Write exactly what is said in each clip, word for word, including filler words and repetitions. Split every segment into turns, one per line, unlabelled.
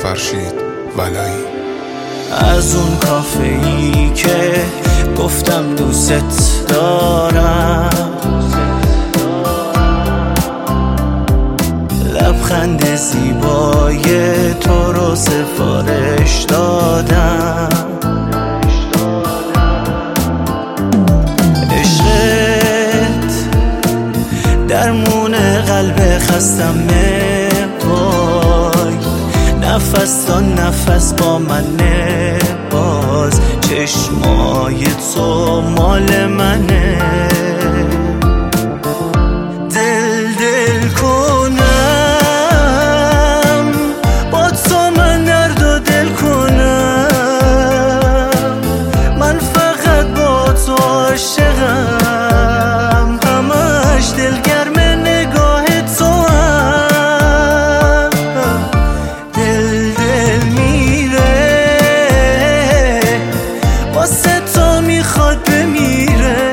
فرشید ولایی.
از اون کافه ای که گفتم دوست دارم، لبخند زیبای تو رو سفارش دادم. عشقت درمون قلب خستم، وای نفس تا نفس با منه، باز چشمای تو مال منه. دل دل کنم با تو، من درد و دل کنم، من فقط با تو عاشقم، همش دلگرم نگاه تو هم. دل دل میره واسه تو، میخواد بمیره،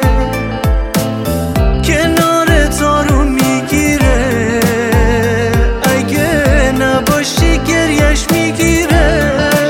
کنار تو رو میگیره، اگه نباشی گریش میگیره.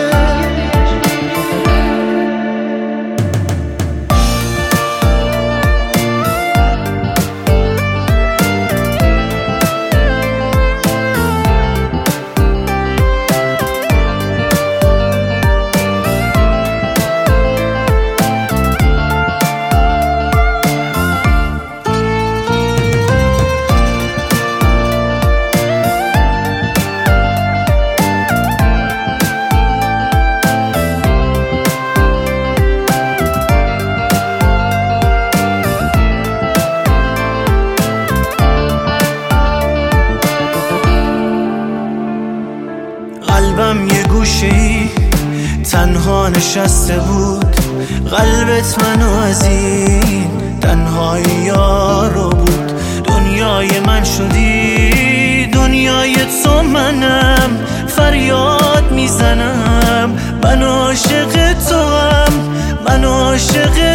قلبم یه گوشه‌ای تنها نشسته بود، قلبت منو از این تنهایی یارو بود. دنیای من شدی، دنیای تو منم، فریاد میزنم من عاشق تو هم، من عاشق